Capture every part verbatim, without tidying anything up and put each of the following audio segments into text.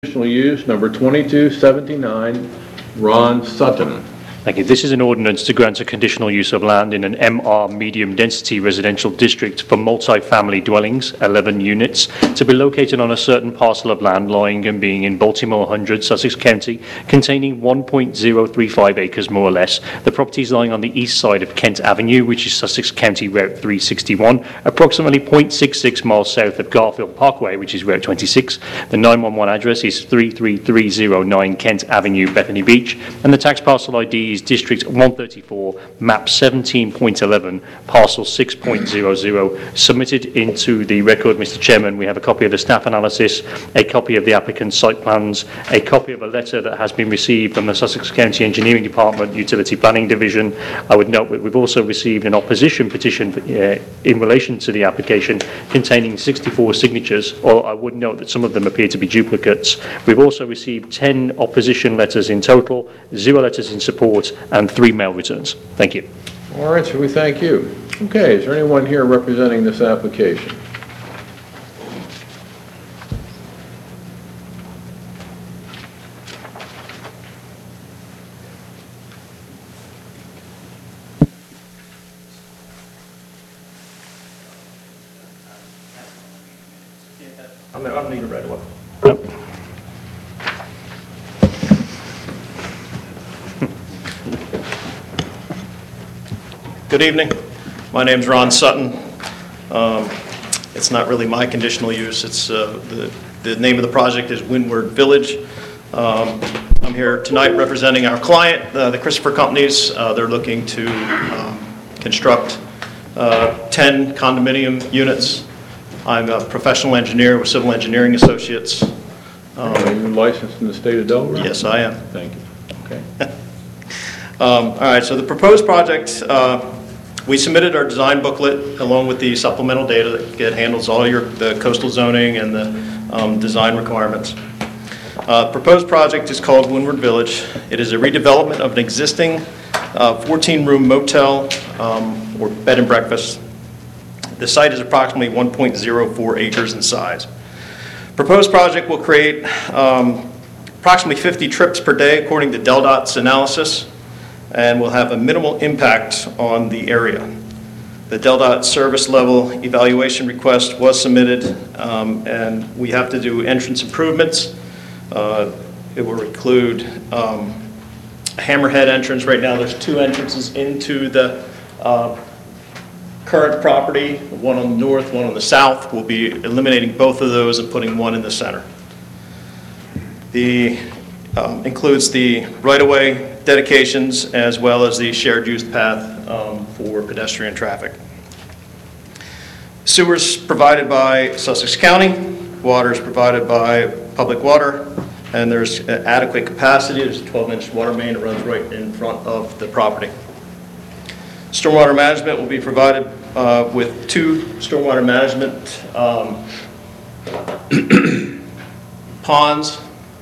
Conditional use number twenty-two seventy-nine, Ron Sutton. Thank you. This is an ordinance to grant a conditional use of land in an M R medium density residential district for multi-family dwellings, eleven units, to be located on a certain parcel of land lying and being in Baltimore one hundred, Sussex County, containing one point zero three five acres more or less. The property is lying on the east side of Kent Avenue, which is Sussex County Route three sixty-one, approximately zero point six six miles south of Garfield Parkway, which is Route twenty-six. The nine one one address is three three three zero nine Kent Avenue, Bethany Beach, and the tax parcel I D is District one thirty-four, map seventeen point eleven, parcel six point zero zero. Submitted into the record, Mister Chairman, we have a copy of the staff analysis, a copy of the applicant's site plans, a copy of a letter that has been received from the Sussex County Engineering Department Utility Planning Division. I would note that we've also received an opposition petition uh, in relation to the application containing sixty-four signatures, or I would note that some of them appear to be duplicates. We've also received ten opposition letters in total, zero letters in support, and three mail returns. Thank you. All right, so we thank you. Okay, is there anyone here representing this application? I don't need a red one. Nope. Good evening. My name's Ron Sutton. Um, it's not really my conditional use. It's uh, the, the name of the project is Windward Village. Um, I'm here tonight representing our client, uh, the Christopher Companies. Uh, they're looking to um, construct uh, ten condominium units. I'm a professional engineer with Civil Engineering Associates. Um, Are you licensed in the state of Delaware? Yes, I am. Thank you. Okay. Um, all right, so the proposed project, uh, we submitted our design booklet along with the supplemental data that get, handles all your the coastal zoning and the um, design requirements. Uh, proposed project is called Windward Village. It is a redevelopment of an existing fourteen room uh, motel um, or bed and breakfast. The site is approximately one point zero four acres in size. Proposed project will create um, approximately fifty trips per day according to DelDOT's analysis, and will have a minimal impact on the area. The DelDOT service level evaluation request was submitted, um, and we have to do entrance improvements. Uh, it will include um, a hammerhead entrance. Right now there's two entrances into the uh, current property, one on the north, one on the south. We'll be eliminating both of those and putting one in the center. The um, includes the right-of-way dedications as well as the shared use path um, for pedestrian traffic. Sewers provided by Sussex County, water is provided by Public Water, and there's adequate capacity. There's a twelve inch water main that runs right in front of the property. Stormwater management will be provided uh, with two stormwater management um, ponds.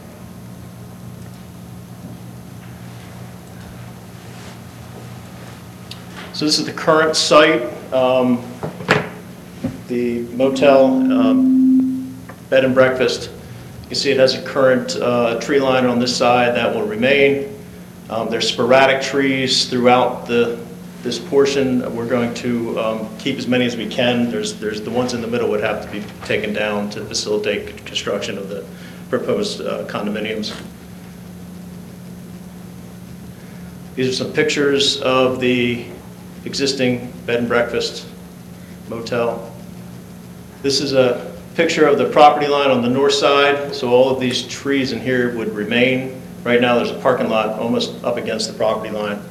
So this is the current site, um, the motel um, bed and breakfast. You can see it has a current uh, tree line on this side that will remain. Um, there's sporadic trees throughout the this portion. We're going to um, keep as many as we can. There's there's the ones in the middle would have to be taken down to facilitate construction of the proposed uh, condominiums. These are some pictures of the existing bed and breakfast motel. This is a picture of the property line on the north side, so all of these trees in here would remain. Right now there's a parking lot almost up against the property line.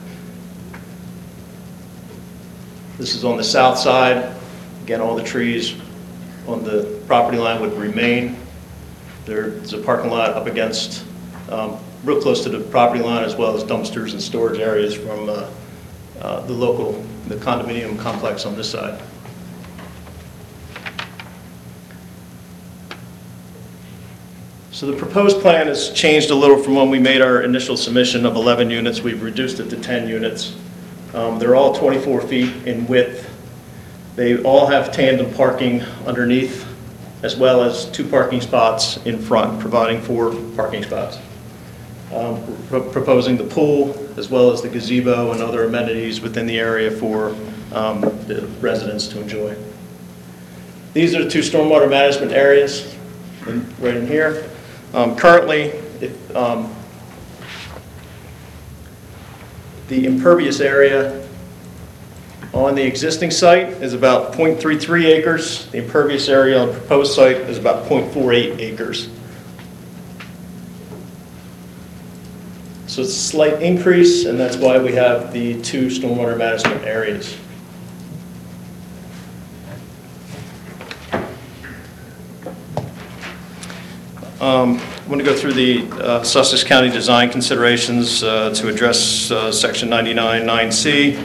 This is on the south side. Again, all the trees on the property line would remain. There's a parking lot up against, um, real close to the property line, as well as dumpsters and storage areas from uh, Uh, the local, the condominium complex on this side. So the proposed plan has changed a little from when we made our initial submission of eleven units. We've reduced it to ten units. Um, they're all twenty-four feet in width. They all have tandem parking underneath as well as two parking spots in front, providing four parking spots. Um, pro proposing the pool, as well as the gazebo and other amenities within the area for um, the residents to enjoy. These are the two stormwater management areas in, right in here. Um, currently, if, um, the impervious area on the existing site is about zero point three three acres. The impervious area on the proposed site is about zero point four eight acres. So it's a slight increase, and that's why we have the two stormwater management areas. Um, I'm going to go through the uh, Sussex County design considerations uh, to address uh, section ninety-nine nine C.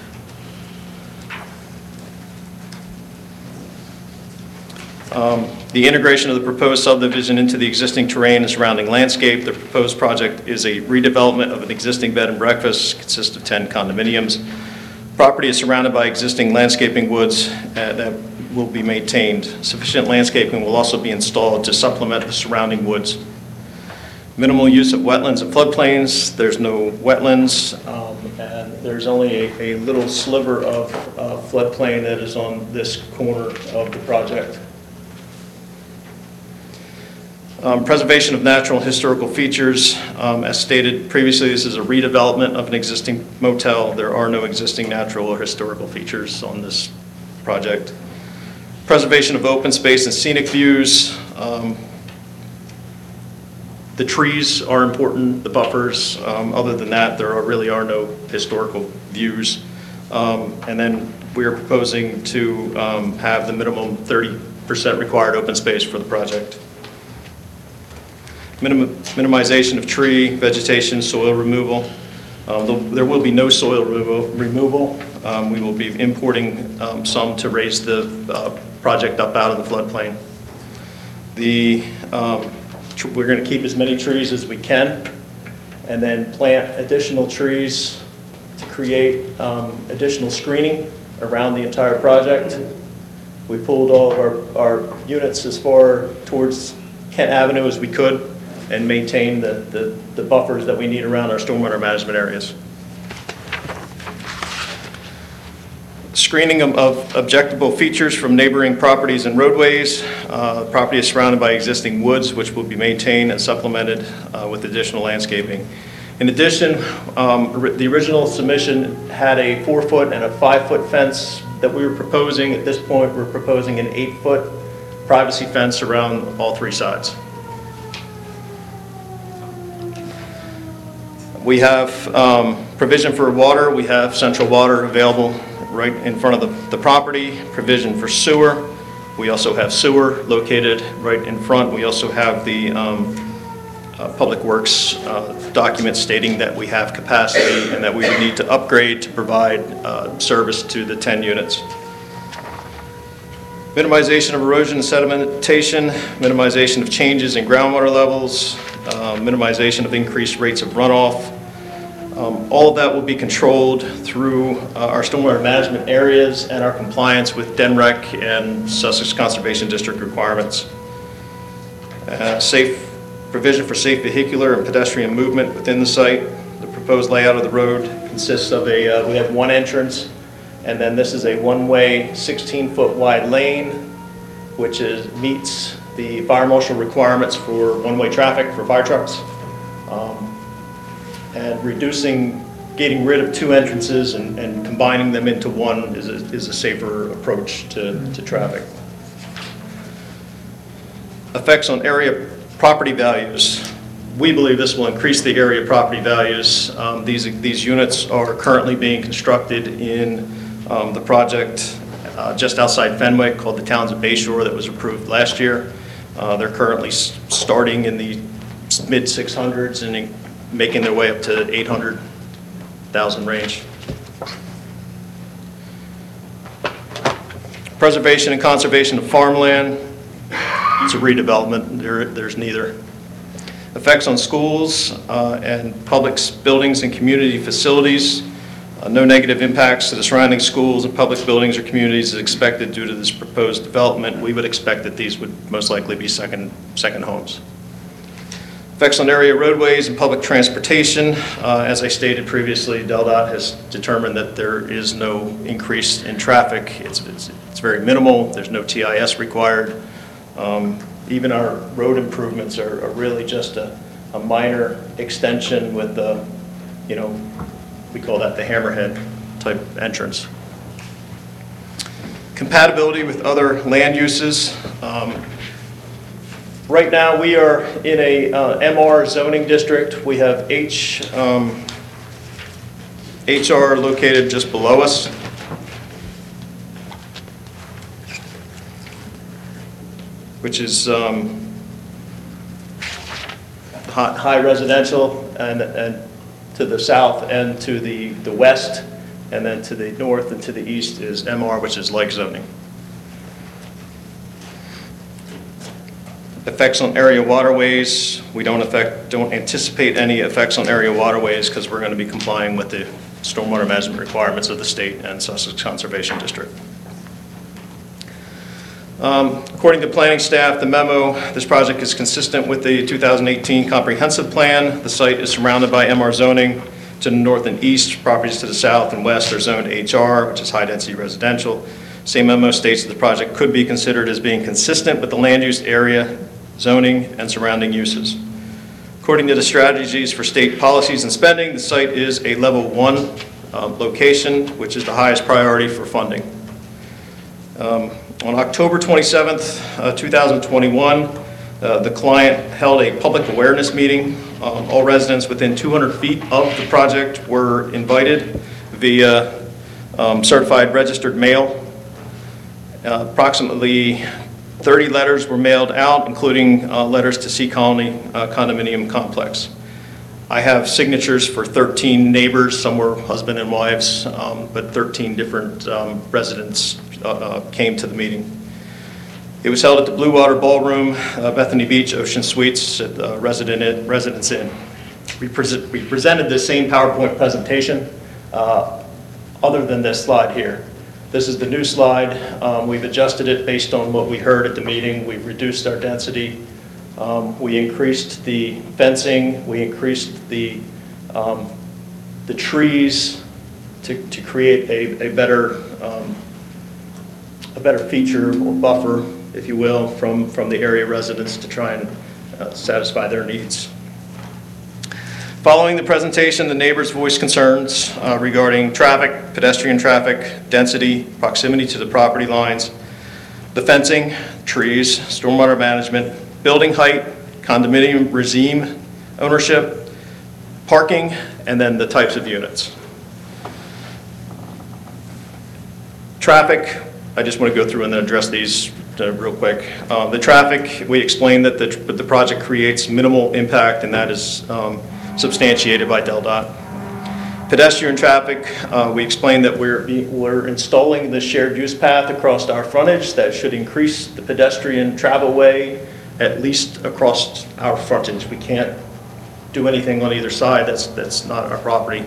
Um, the integration of the proposed subdivision into the existing terrain and surrounding landscape. The proposed project is a redevelopment of an existing bed and breakfast, consists of ten condominiums. Property is surrounded by existing landscaping woods uh, that will be maintained. Sufficient landscaping will also be installed to supplement the surrounding woods. Minimal use of wetlands and floodplains. There's no wetlands, um, and there's only a, a little sliver of uh, floodplain that is on this corner of the project. Um, preservation of natural and historical features. Um, as stated previously, this is a redevelopment of an existing motel. There are no existing natural or historical features on this project. Preservation of open space and scenic views. Um, the trees are important, the buffers. Um, other than that, there are, really are no historical views. Um, and then we are proposing to um, have the minimum thirty percent required open space for the project. Minim minimization of tree, vegetation, soil removal. Um, there will be no soil removal. removal. Um, we will be importing um, some to raise the uh, project up out of the floodplain. The, um, we're going to keep as many trees as we can and then plant additional trees to create um, additional screening around the entire project. We pulled all of our, our units as far towards Kent Avenue as we could and maintain the, the, the buffers that we need around our stormwater management areas. Screening of, of objectable features from neighboring properties and roadways. Uh, the property is surrounded by existing woods, which will be maintained and supplemented uh, with additional landscaping. In addition, um, the original submission had a four foot and a five foot fence that we were proposing. At this point, we're proposing an eight foot privacy fence around all three sides. We have um, provision for water. We have central water available right in front of the, the property, provision for sewer. We also have sewer located right in front. We also have the um, uh, Public Works uh, document stating that we have capacity and that we would need to upgrade to provide uh, service to the ten units. Minimization of erosion and sedimentation, minimization of changes in groundwater levels, uh, minimization of increased rates of runoff. Um, all of that will be controlled through uh, our stormwater management areas and our compliance with D N R E C and Sussex Conservation District requirements. Uh, safe provision for safe vehicular and pedestrian movement within the site. The proposed layout of the road consists of a, uh, we have one entrance, and then this is a one-way sixteen foot wide lane, which is, meets the fire marshal requirements for one-way traffic for fire trucks. Um, and reducing, getting rid of two entrances and, and combining them into one is a, is a safer approach to, to traffic. Effects on area property values. We believe this will increase the area property values. Um, these, these units are currently being constructed in um, the project uh, just outside Fenwick called the Towns of Bayshore that was approved last year. Uh, they're currently starting in the mid six hundreds and making their way up to eight hundred thousand range. Preservation and conservation of farmland. It's a redevelopment. There, there's neither. Effects on schools uh, and public buildings and community facilities. Uh, No negative impacts to the surrounding schools and public buildings or communities is expected due to this proposed development. We would expect that these would most likely be second, second homes. Effects on area roadways and public transportation. Uh, As I stated previously, DelDOT has determined that there is no increase in traffic. It's, it's, it's very minimal. There's no T I S required. Um, even our road improvements are, are really just a, a minor extension with the, you know, we call that the hammerhead type entrance. Compatibility with other land uses. Um, Right now, we are in a uh, M R zoning district. We have H, um, H R located just below us. Which is um, high, high residential, and, and to the south and to the, the west, and then to the north and to the east is M R, which is like zoning. Effects on area waterways, we don't affect, don't anticipate any effects on area waterways because we're going to be complying with the stormwater management requirements of the state and Sussex Conservation District. Um, according to planning staff, the memo, this project is consistent with the two thousand eighteen comprehensive plan. The site is surrounded by M R zoning to the north and east. Properties to the south and west are zoned H R, which is high density residential. Same memo states that the project could be considered as being consistent with the land use area, zoning, and surrounding uses. According to the strategies for state policies and spending, the site is a level one uh, location, which is the highest priority for funding. Um, on October twenty-seventh, uh, two thousand twenty-one, uh, the client held a public awareness meeting. Um, all residents within two hundred feet of the project were invited via um, certified registered mail. Uh, approximately thirty letters were mailed out, including uh, letters to Sea Colony uh, Condominium Complex. I have signatures for thirteen neighbors, some were husband and wives, um, but thirteen different um, residents uh, uh, came to the meeting. It was held at the Blue Water Ballroom, uh, Bethany Beach Ocean Suites at the Resident, Residence Inn. We, pre we presented the same PowerPoint presentation, uh, other than this slide here. This is the new slide. Um, we've adjusted it based on what we heard at the meeting. We've reduced our density. Um, we increased the fencing. We increased the, um, the trees to, to create a, a, better, um, a better feature or buffer, if you will, from, from the area residents to try and uh, satisfy their needs. Following the presentation, the neighbors voiced concerns uh, regarding traffic, pedestrian traffic, density, proximity to the property lines, the fencing, trees, stormwater management, building height, condominium regime ownership, parking, and then the types of units. Traffic, I just want to go through and then address these uh, real quick. Uh, the traffic, we explained that the, the project creates minimal impact, and that is um, substantiated by DelDOT. Pedestrian traffic, uh, we explained that we're, we're installing the shared use path across our frontage that should increase the pedestrian travel way at least across our frontage. We can't do anything on either side. That's, that's not our property.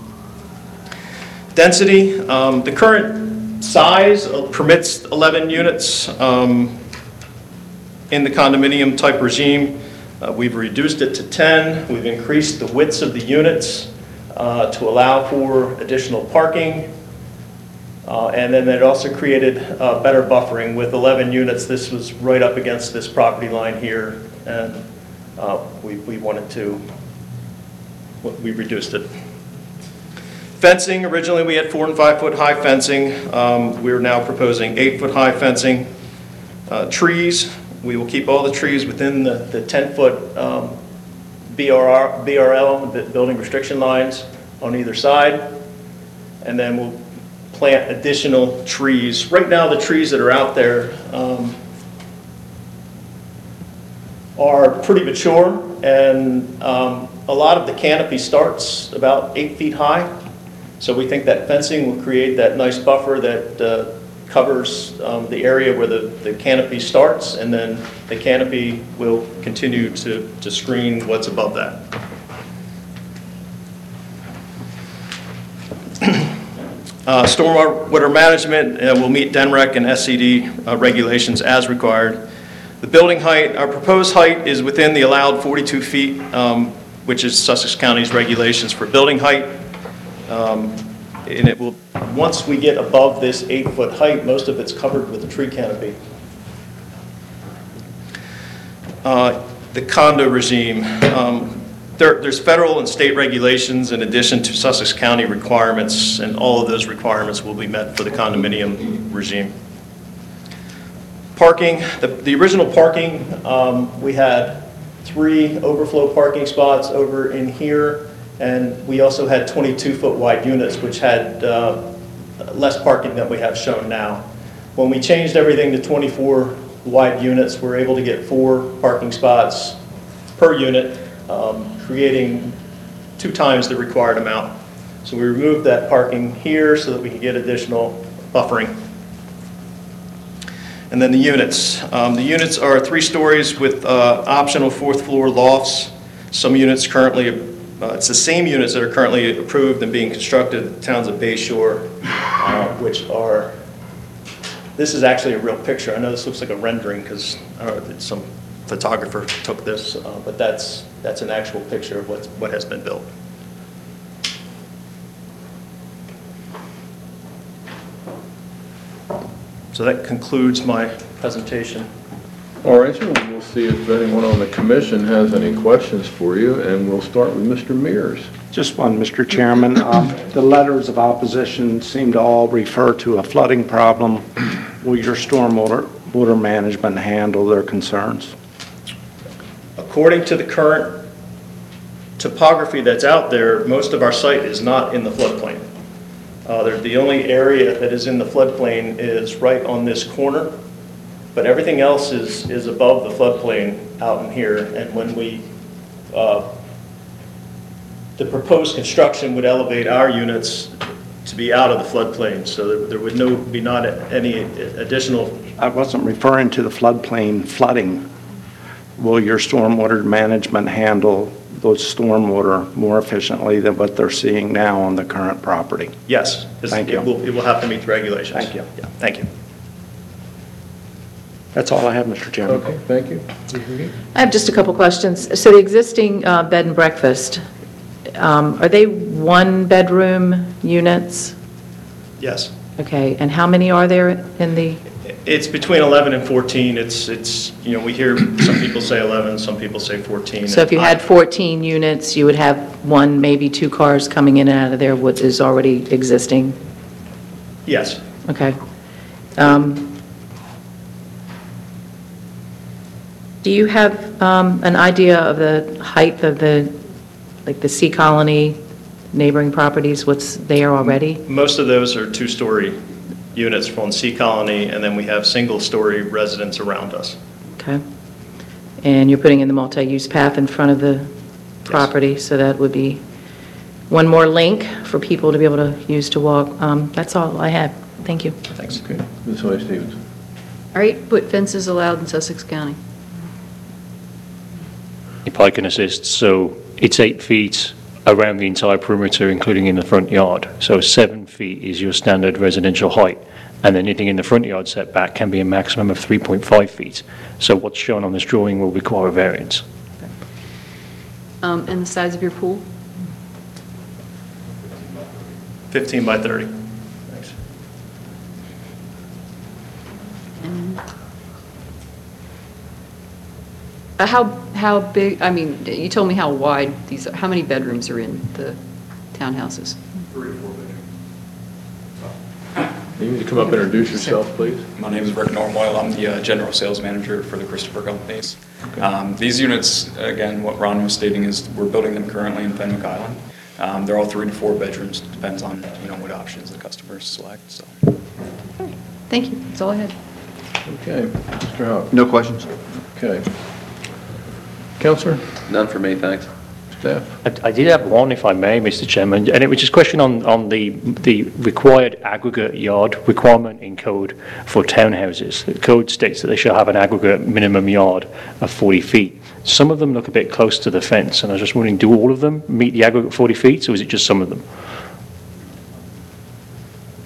Density, um, the current size permits eleven units um, in the condominium type regime. Uh, we've reduced it to ten. We've increased the widths of the units uh, to allow for additional parking. Uh, and then it also created uh, better buffering with eleven units. This was right up against this property line here, and uh, we, we wanted to, we reduced it. Fencing, originally we had four and five foot high fencing. Um, we're now proposing eight foot high fencing. Uh, trees, we will keep all the trees within the, the ten foot um, B R R, B R L, the building restriction lines on either side. And then we'll plant additional trees. Right now the trees that are out there um, are pretty mature, and um, a lot of the canopy starts about eight feet high. So we think that fencing will create that nice buffer that uh, covers um, the area where the, the canopy starts, and then the canopy will continue to, to screen what's above that. Uh, Stormwater management uh, will meet D N R E C and S C D uh, regulations as required. The building height, our proposed height is within the allowed forty-two feet, um, which is Sussex County's regulations for building height. Um, and it will, once we get above this eight-foot height, most of it's covered with a tree canopy. Uh, the condo regime. Um, There, there's federal and state regulations in addition to Sussex County requirements, and all of those requirements will be met for the condominium regime. Parking, the, the original parking, um, we had three overflow parking spots over in here, and we also had twenty-two foot wide units, which had uh, less parking than we have shown now. When we changed everything to twenty-four wide units, we're able to get four parking spots per unit, Um, creating two times the required amount. So we removed that parking here so that we can get additional buffering. And then the units. Um, the units are three stories with uh, optional fourth floor lofts. Some units currently, uh, it's the same units that are currently approved and being constructed at the towns of Bay Shore, uh, which are, this is actually a real picture. I know this looks like a rendering because some photographer took this, uh, but that's that's an actual picture of what's, what has been built. So that concludes my presentation. All right, sir, we'll see if anyone on the commission has any questions for you, and we'll start with Mister Mears. Just one, Mister Chairman. Um, the letters of opposition seem to all refer to a flooding problem. Will your stormwater water management handle their concerns? According to the current topography that's out there, most of our site is not in the floodplain. Uh, the only area that is in the floodplain is right on this corner, but everything else is, is above the floodplain out in here. And when we, uh, the proposed construction would elevate our units to be out of the floodplain, so there, there would no, be not any additional. I wasn't referring to the floodplain flooding. Will your stormwater management handle those stormwater more efficiently than what they're seeing now on the current property? Yes. Thank you. It will, it will have to meet the regulations. Thank you. Yeah, thank you. That's all I have, Mister Chairman. Okay, thank you. I have just a couple questions. So the existing uh, bed and breakfast, um, are they one-bedroom units? Yes. Okay, and how many are there in the, It's between eleven and fourteen. It's, it's, you know, we hear some people say eleven, some people say fourteen. so if you had fourteen units, you would have one, maybe two cars coming in and out of there, what is already existing? Yes. Okay. Um, Do you have um, an idea of the height of the, like the Sea Colony neighboring properties, what's there already? Most of those are two-story units from Sea Colony, and then we have single-story residents around us. Okay. And you're putting in the multi-use path in front of the property, so that would be one more link for people to be able to use to walk. Um, That's all I have. Thank you. Thanks. Okay, Miz Hoy Stevens. Are eight-foot fences allowed in Sussex County? If I can assist, so it's eight feet around the entire perimeter, including in the front yard. So seven feet is your standard residential height, and then anything in the front yard setback can be a maximum of three point five feet. So what's shown on this drawing will require a variance. Um, and the size of your pool? fifteen by thirty. Thanks. Uh, how, how big, I mean, you told me how wide these, are. How many bedrooms are in the townhouses? Three or four bedrooms. You need to come up and introduce yourself, please. My name is Rick Normoyle. I'm the uh, general sales manager for the Christopher Companies. Um, these units, again, what Ron was stating is we're building them currently in Fenwick Island. Um, they're all three to four bedrooms. Depends on, you know, what options the customers select. So. Thank you. That's all I had. Okay, Mister Houck. No questions? Okay. Counselor, None for me, thanks. staff. I I did have one, if I may, Mister Chairman, and it was just a question on, on the, the required aggregate yard requirement in code for townhouses. The code states that they shall have an aggregate minimum yard of forty feet. Some of them look a bit close to the fence, and I was just wondering, do all of them meet the aggregate forty feet, or is it just some of them?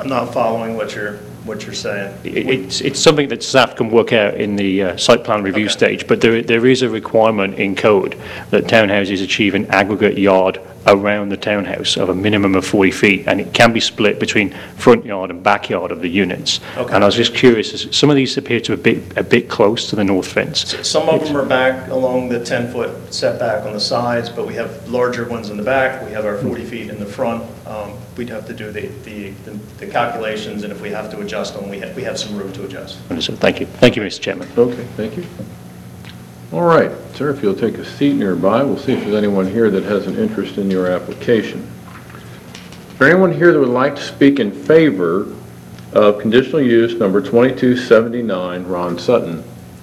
I'm not following what you're, what you're saying. It- It's, it's something that staff can work out in the uh, site plan review Okay. stage, but there, there is a requirement in code that townhouses achieve an aggregate yard around the townhouse of a minimum of forty feet, and it can be split between front yard and backyard of the units. Okay. And I was just curious, as some of these appear to be a bit, a bit close to the north fence. Some of them are back along the ten-foot setback on the sides, but we have larger ones in the back. We have our forty feet in the front. Um, We'd have to do the, the, the calculations, and if we have to adjust them, we have, we have some room to adjust. Understood. Thank you. Thank you, Mister Chairman. Okay, thank you. All right, sir, if you'll take a seat nearby, we'll see if there's anyone here that has an interest in your application. Is there anyone here that would like to speak in favor of conditional use number twenty-two seventy-nine, Ron Sutton?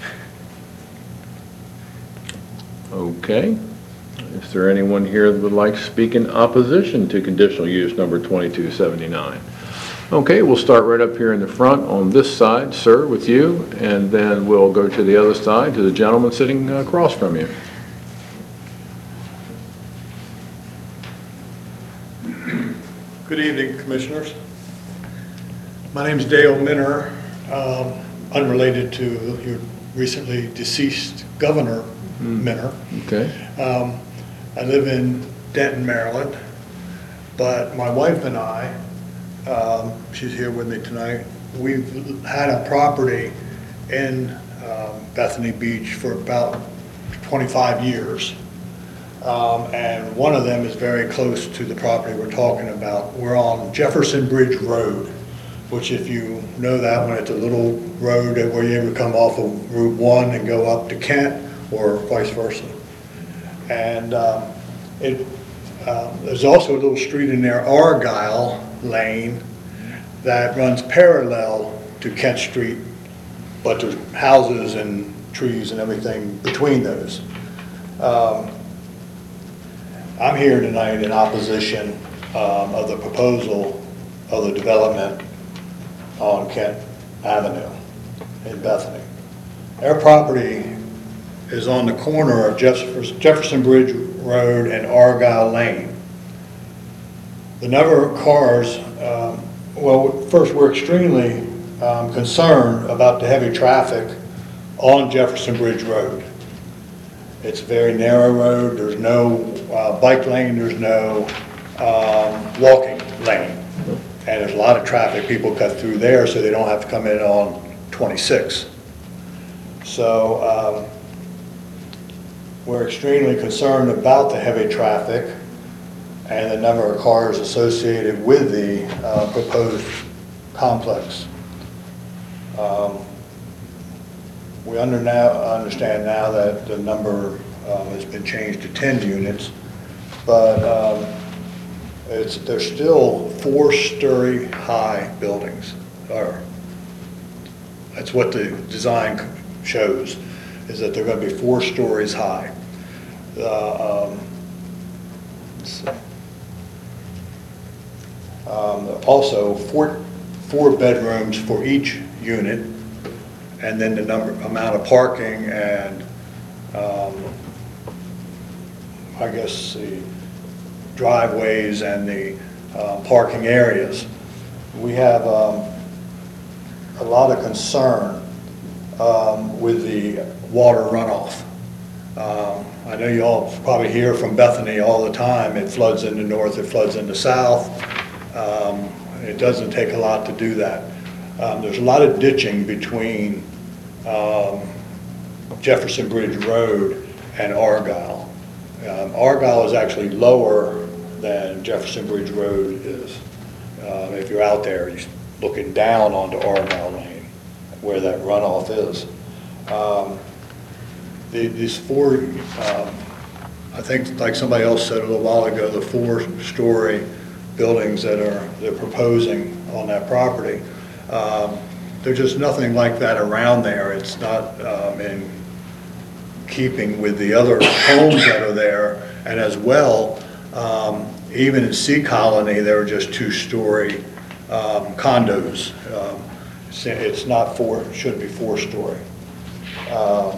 Okay. Is there anyone here that would like to speak in opposition to conditional use number twenty-two seventy-nine? Okay, we'll start right up here in the front on this side, sir, with you, and then we'll go to the other side, to the gentleman sitting across from you. Good evening, Commissioners. My name is Dale Minner, um, unrelated to your recently deceased Governor Minner. Okay. Um, I live in Denton, Maryland, but my wife and I, um, she's here with me tonight, we've had a property in um, Bethany Beach for about twenty-five years. Um, and one of them is very close to the property we're talking about. We're on Jefferson Bridge Road, which, if you know that one, it's a little road that where you ever come off of Route one and go up to Kent, or vice versa. And um, it, um, there's also a little street in there, Argyle Lane, that runs parallel to Kent Street, but there's houses and trees and everything between those. Um, I'm here tonight in opposition um, of the proposal of the development on Kent Avenue in Bethany. Our property is on the corner of Jefferson, Jefferson Bridge Road and Argyle Lane. The number of cars, um, well, first, we're extremely um, concerned about the heavy traffic on Jefferson Bridge Road. It's a very narrow road. There's no uh, bike lane. There's no um, walking lane. And there's a lot of traffic. People cut through there so they don't have to come in on twenty-six. So um, we're extremely concerned about the heavy traffic and the number of cars associated with the uh, proposed complex. Um, We under now, understand now that the number um, has been changed to ten units, but um, it's, they're still four-story high buildings. Or that's what the design shows, is that they're going to be four stories high. Uh, um, let's see. Um, also, four, four bedrooms for each unit, and then the number, amount of parking and, um, I guess, the driveways and the uh, parking areas. We have um, a lot of concern um, with the water runoff. Um, I know you all probably hear from Bethany all the time. It floods in the north, it floods in the south. Um, it doesn't take a lot to do that. Um, there's a lot of ditching between um, Jefferson Bridge Road and Argyle. Um, Argyle is actually lower than Jefferson Bridge Road is. Uh, if you're out there, you're looking down onto Argyle Lane, where that runoff is. Um, the, these four, um, I think, like somebody else said a little while ago, the four-story buildings that are they're proposing on that property. Um, there's just nothing like that around there. It's not um, in keeping with the other homes that are there. And as well, um, even in Sea Colony, there are just two-story um, condos. Um, it's, it's not four, it shouldn't be four-story. Um,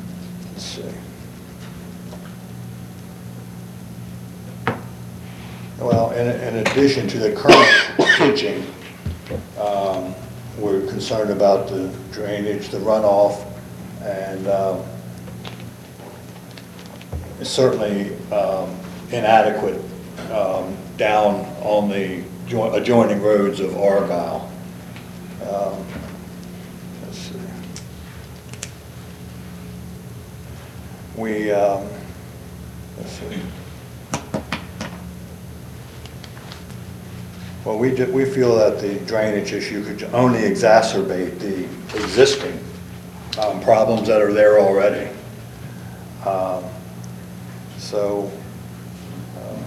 let's see. well, in, in addition to the current pitching, um, we're concerned about the drainage, the runoff, and um, it's certainly um, inadequate um, down on the jo- adjoining roads of Argyle. Um, let's see. We, um, let's see. Well, we, do- we feel that the drainage issue could only exacerbate the existing um, problems that are there already. Um, So, um,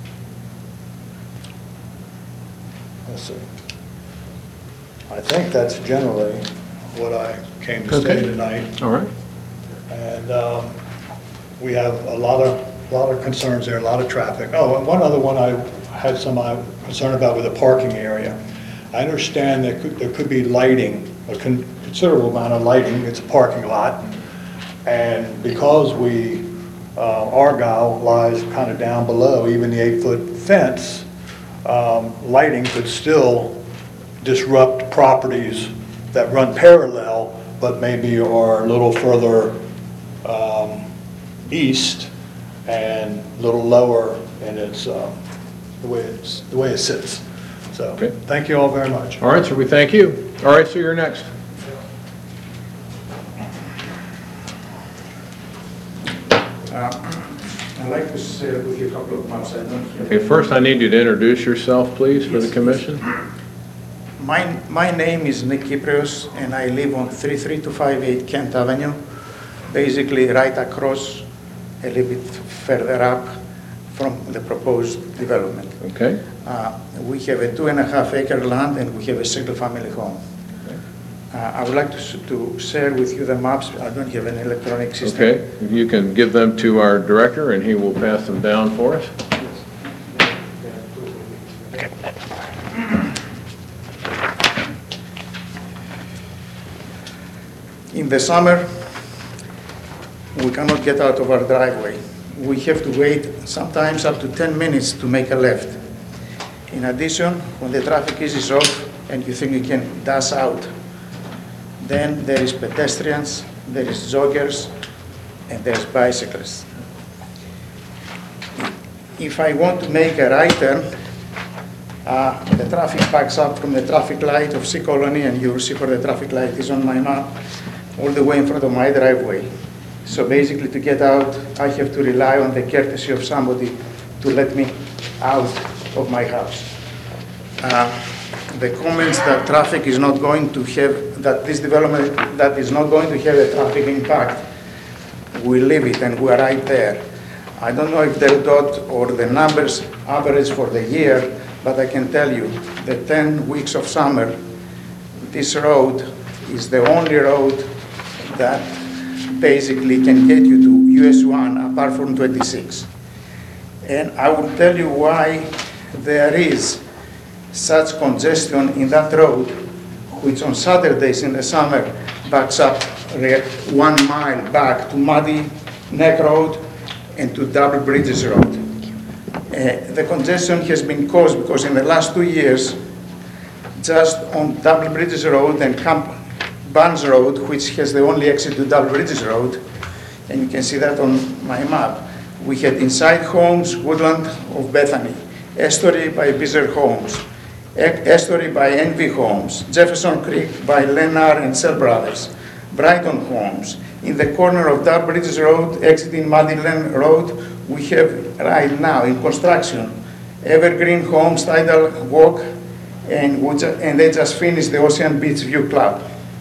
let's see. I think that's generally what I came to say Okay. tonight. All right. And um, we have a lot of, lot of concerns there, a lot of traffic. Oh, and one other one I had some uh, concern about with the parking area. I understand that could- there could be lighting, a con- considerable amount of lighting, it's a parking lot. And because we, uh, Argyle lies kind of down below, even the eight-foot fence, um, lighting could still disrupt properties that run parallel, but maybe are a little further um, east and a little lower in its, um, the way it's, the way it sits. So, Okay. thank you all very much. All right, sir, we thank you. All right, so you're next. I'd like to share with you a couple of maps. I don't have- Okay, first I need you to introduce yourself, please, for the commission. My, my name is Nick Kyprios, and I live on three three two five eight Kent Avenue, basically right across, a little bit further up from the proposed development. Okay? Uh, We have a two and a half acre land, and we have a single family home. Uh, I would like to, s- to share with you the maps. I don't have an electronic system. Okay, if you can give them to our director, and he will pass them down for us. In the summer, we cannot get out of our driveway. We have to wait sometimes up to ten minutes to make a left. In addition, when the traffic is off and you think you can dash out, then there is pedestrians, there is joggers, and there's bicyclists. If I want to make a right turn, uh, the traffic backs up from the traffic light of Sea Colony, and you'll see where the traffic light is on my map, all the way in front of my driveway. So basically, to get out, I have to rely on the courtesy of somebody to let me out of my house. Uh, The comments that traffic is not going to have, that this development, that is not going to have a traffic impact, we leave it, and we're right there. I don't know if the dot or the numbers average for the year, but I can tell you, the ten weeks of summer, this road is the only road that basically can get you to U S one apart from twenty-six. And I will tell you why there is such congestion in that road, which on Saturdays in the summer backs up re- one mile back to Muddy Neck Road and to Double Bridges Road. Uh, the congestion has been caused because in the last two years, just on Double Bridges Road and Camp Barnes Road, which has the only exit to Double Bridges Road, and you can see that on my map, we had Inside Homes, Woodland of Bethany, Estuary by Bizer Homes, Estuary by Envy Homes, Jefferson Creek by Lennar and Cell Brothers, Brighton Homes. In the corner of Double Bridges Road, exiting Muddy Lane Road, we have right now in construction Evergreen Homes, Tidal Walk, and, we ju- and they just finished the Ocean Beach View Club.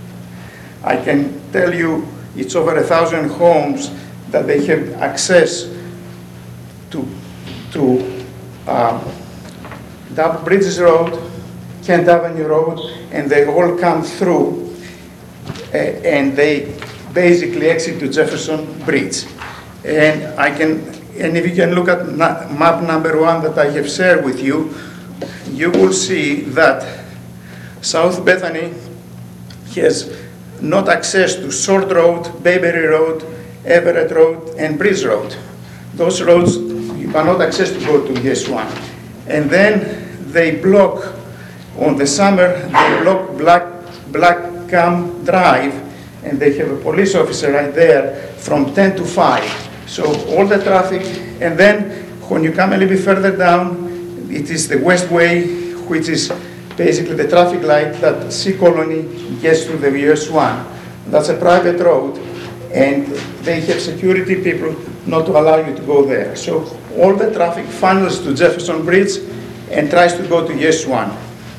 I can tell you it's over a thousand homes that they have access to, to um, Double Bridges Road, Kent Avenue Road, and they all come through, uh, and they basically exit to Jefferson Bridge. And I can, and if you can look at na- map number one that I have shared with you, you will see that South Bethany has not access to Sword Road, Bayberry Road, Everett Road, and Bridge Road. Those roads you cannot access to go to U S one. And then they block, on the summer, they block Black, Black Cam Drive, and they have a police officer right there from ten to five. So all the traffic, and then when you come a little bit further down, it is the West Way, which is basically the traffic light that Sea Colony gets to the U S one. That's a private road, and they have security people not to allow you to go there. So all the traffic funnels to Jefferson Bridge and tries to go to U S one.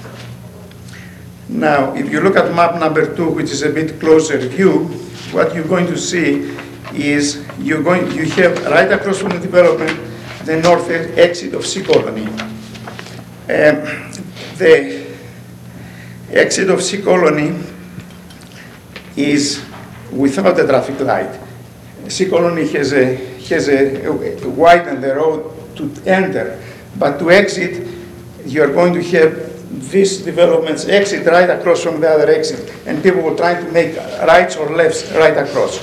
Now, if you look at map number two, which is a bit closer view, what you're going to see is you're going, you have right across from the development the north exit of Sea Colony. Um, the exit of Sea Colony is without the traffic light. Sea Colony has a has a, a widen the road to enter, but to exit, you are going to have this development's exit right across from the other exit, and people will try to make rights or lefts right across.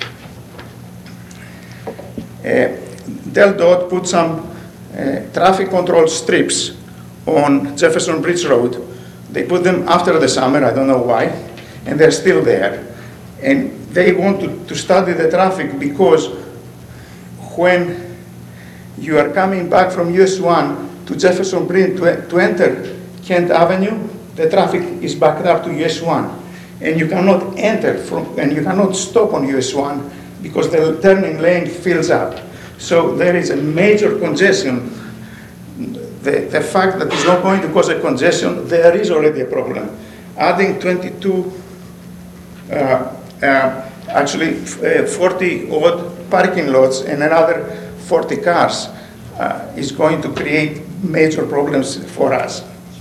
Uh, Del Dot put some uh, traffic control strips on Jefferson Bridge Road. They put them after the summer, I don't know why, and they're still there. And they want to, to study the traffic because when you are coming back from U S one to Jefferson Bridge to, to enter Kent Avenue, the traffic is backed up to U S one. And you cannot enter from, and you cannot stop on U S one because the turning lane fills up. So there is a major congestion. The, the fact that it's not going to cause a congestion, there is already a problem. Adding twenty-two, uh, uh, actually uh, forty odd parking lots and another forty cars uh, is going to create major problems for us.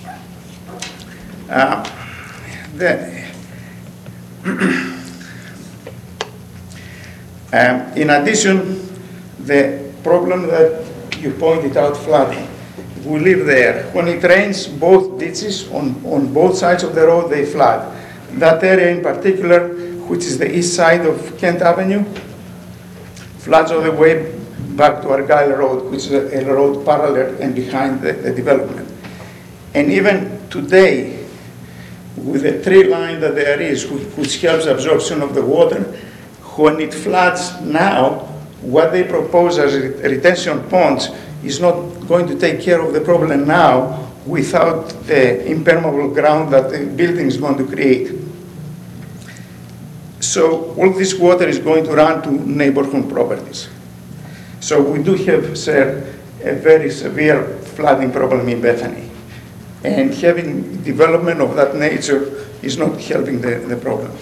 Uh, the, um, in addition, the problem that you pointed out, flooding. We live there. When it rains, both ditches on, on both sides of the road, they flood. That area in particular, which is the east side of Kent Avenue, floods all the way back to Argyle Road, which is a, a road parallel and behind the, the development. And even today, with the tree line that there is, which helps absorption of the water, when it floods now, what they propose as retention ponds is not going to take care of the problem now without the impermeable ground that the building is going to create. So all this water is going to run to neighborhood properties. So we do have, sir, a very severe flooding problem in Bethany. And having development of that nature is not helping the, the problem.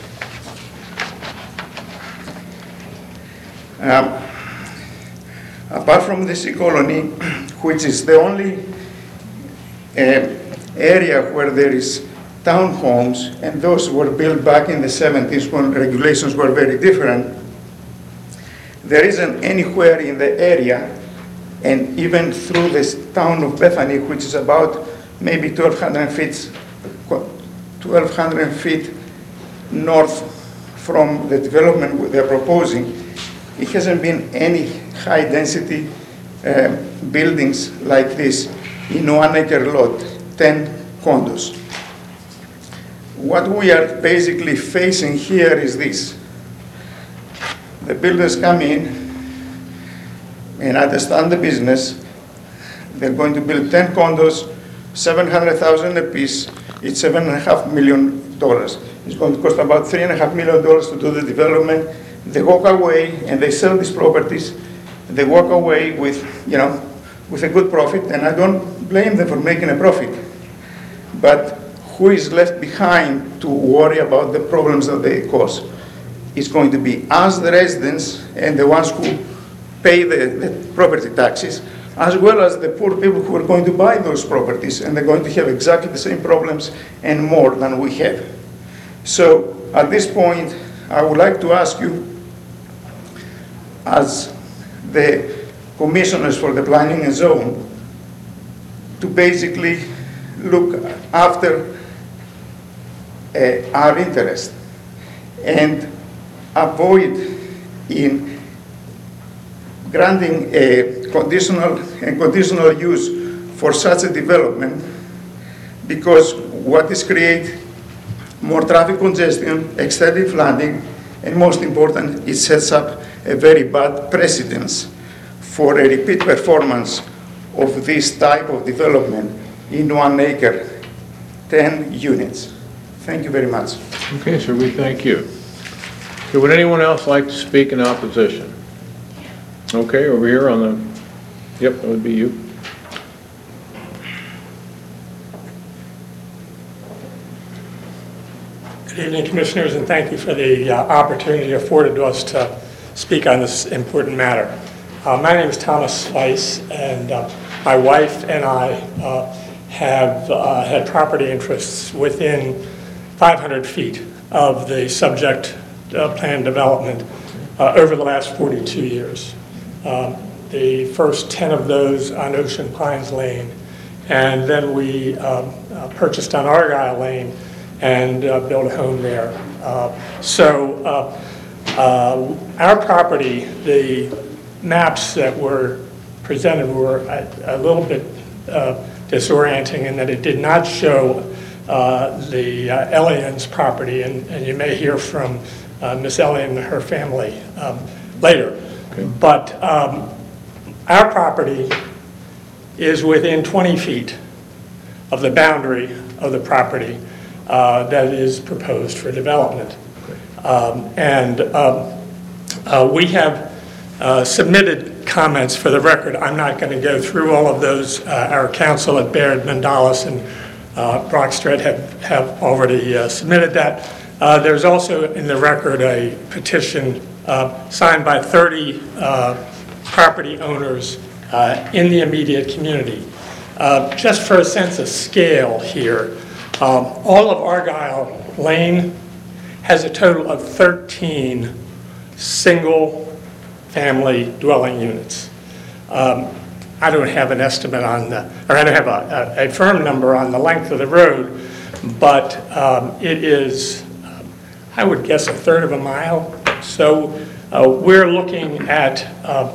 Um, apart from the Sea Colony, which is the only uh, area where there is townhomes, and those were built back in the seventies when regulations were very different, there isn't anywhere in the area, and even through this town of Bethany, which is about maybe twelve hundred feet, twelve hundred feet north from the development they're proposing, it hasn't been any high density uh, buildings like this in one acre lot, ten condos. What we are basically facing here is this. The builders come in and understand the business. They're going to build ten condos, seven hundred thousand a piece. It's seven and a half million dollars. It's going to cost about three and a half million dollars to do the development. They walk away and they sell these properties. They walk away with, you know, with a good profit, and I don't blame them for making a profit. But who is left behind to worry about the problems that they cause? It's going to be us, the residents, and the ones who pay the, the property taxes, as well as the poor people who are going to buy those properties, and they're going to have exactly the same problems and more than we have. So at this point, I would like to ask you, as the commissioners for the planning and zone, to basically look after uh, our interest and avoid in granting a conditional and conditional use for such a development because what is create more traffic congestion, excessive flooding, and most important, it sets up a very bad precedence for a repeat performance of this type of development in one acre, ten units. Thank you very much. Okay, sir, we thank you. Okay, would anyone else like to speak in opposition? Okay, over here on the, yep, that would be you. Good evening, Commissioners, and thank you for the uh, opportunity afforded to us to speak on this important matter. Uh, my name is Thomas Weiss, and uh, my wife and I uh, have uh, had property interests within five hundred feet of the subject uh, plan development uh, over the last forty-two years. Um, the first ten of those on Ocean Pines Lane, and then we um, uh, purchased on Argyle Lane and uh, built a home there. Uh, so uh, uh, our property, the maps that were presented were a, a little bit uh, disorienting in that it did not show uh, the uh, Ellion's property, and, and you may hear from uh, Miss Ellion and her family um, later. Okay. But um, our property is within twenty feet of the boundary of the property uh, that is proposed for development. Um, and um, uh, we have uh, submitted comments for the record. I'm not going to go through all of those. Uh, our counsel at Baird, Mandalis, and uh, Brockstrom have, have already uh, submitted that. Uh, there's also in the record a petition uh, signed by thirty uh, property owners uh, in the immediate community. Uh, just for a sense of scale here, um, all of Argyle Lane has a total of thirteen single-family dwelling units. Um, I don't have an estimate on the, or I don't have a, a, a firm number on the length of the road, but um, it is, um, I would guess, a third of a mile. So uh, we're looking at uh,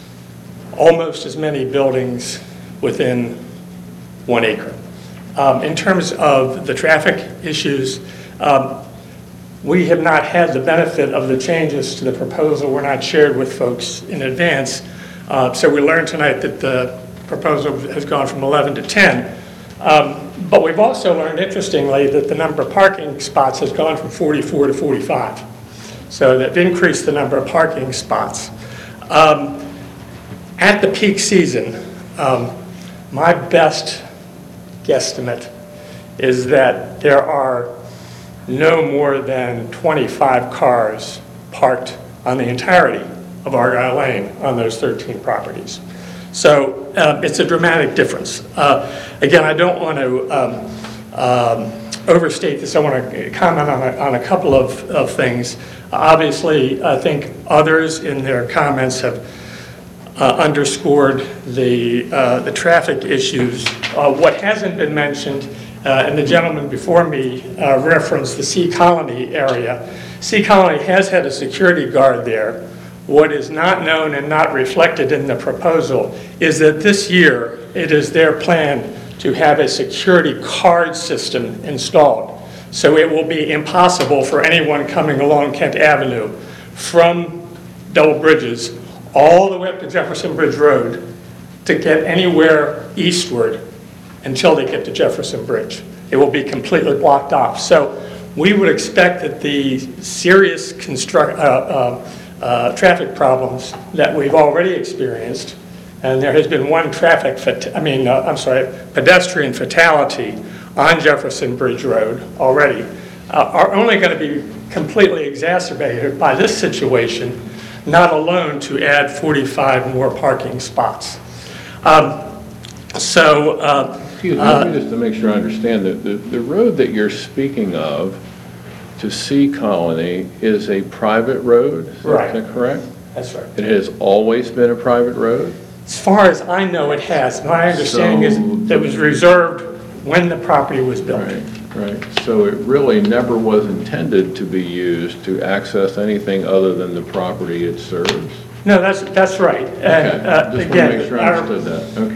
almost as many buildings within one acre. Um, in terms of the traffic issues, um, we have not had the benefit of the changes to the proposal. We're not shared with folks in advance. Uh, so we learned tonight that the proposal has gone from eleven to ten. Um, but we've also learned, interestingly, that the number of parking spots has gone from forty-four to forty-five. So they've increased the number of parking spots. Um, at the peak season, um, my best guesstimate is that there are no more than twenty-five cars parked on the entirety of Argyle Lane on those thirteen properties. So uh, it's a dramatic difference. Uh, again, I don't want to um, um, overstate this. I want to comment on a, on a couple of, of things. Obviously, I think others in their comments have uh, underscored the, uh, the traffic issues. Uh, what hasn't been mentioned, Uh, and the gentleman before me uh, referenced the Sea Colony area. Sea Colony has had a security guard there. What is not known and not reflected in the proposal is that this year it is their plan to have a security card system installed. So it will be impossible for anyone coming along Kent Avenue from Double Bridges all the way up to Jefferson Bridge Road to get anywhere eastward until they get to Jefferson Bridge. It will be completely blocked off. So we would expect that the serious construct, uh, uh, uh, traffic problems that we've already experienced, and there has been one traffic, fat I mean, uh, I'm sorry, pedestrian fatality on Jefferson Bridge Road already, uh, are only going to be completely exacerbated by this situation, not alone to add forty-five more parking spots. Um, so, uh, Excuse me, let me just to make sure I understand that the, the road that you're speaking of to Sea Colony is a private road? Is that, right. Is that correct? That's right. It has always been a private road? As far as I know, it has. My understanding So, is that it was reserved when the property was built. Right, right. So it really never was intended to be used to access anything other than the property it serves? No, that's that's right. Okay. And uh, Just again, want to make sure I our, understood that. Okay.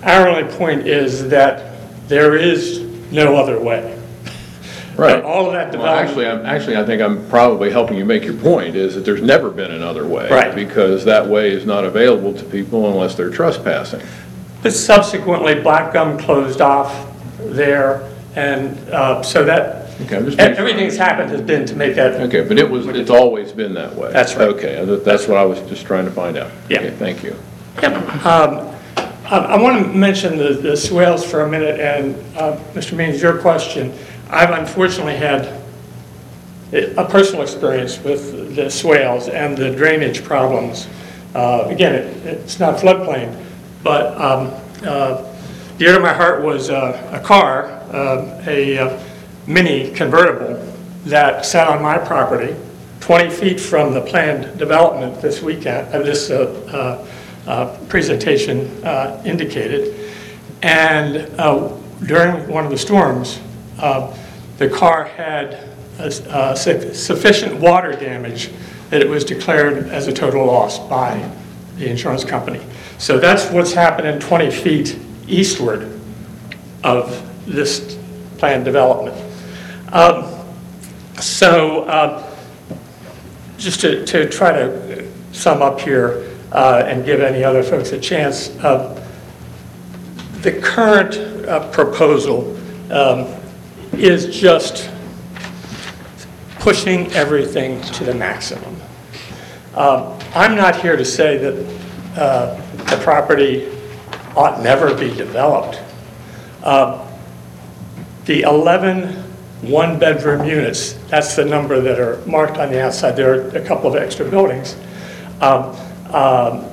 our only point is that there is no other way. Right. All of that Well, development. actually, I'm, actually, I think I'm probably helping you make your point, is that there's never been another way. Right. Because that way is not available to people unless they're trespassing. But subsequently, Black Gum closed off there, and uh, so that, Okay, I'm just e- making sure. everything that's happened has been to make that. Okay, but it was, it's always been that way? That's right. Okay, that- that's what I was just trying to find out. Yeah. Okay, thank you. Yep. Um, I I want to mention the the swales for a minute, and uh, Mister Means, your question. I've unfortunately had a personal experience with the swales and the drainage problems. Uh, Again, it- it's not floodplain, but um, uh, dear to my heart was uh, a car, uh, a uh, mini convertible that sat on my property, twenty feet from the planned development this weekend, uh, this uh, uh, uh, presentation uh, indicated. And uh, during one of the storms, uh, the car had a, uh, su- sufficient water damage that it was declared as a total loss by the insurance company. So that's what's happening twenty feet eastward of this planned development. Um, so uh, just to, to try to sum up here uh, and give any other folks a chance, uh, the current uh, proposal um, is just pushing everything to the maximum. Um, I'm not here to say that uh, the property ought never be developed. Uh, the eleven one-bedroom units, that's the number that are marked on the outside. There are a couple of extra buildings. Um, um,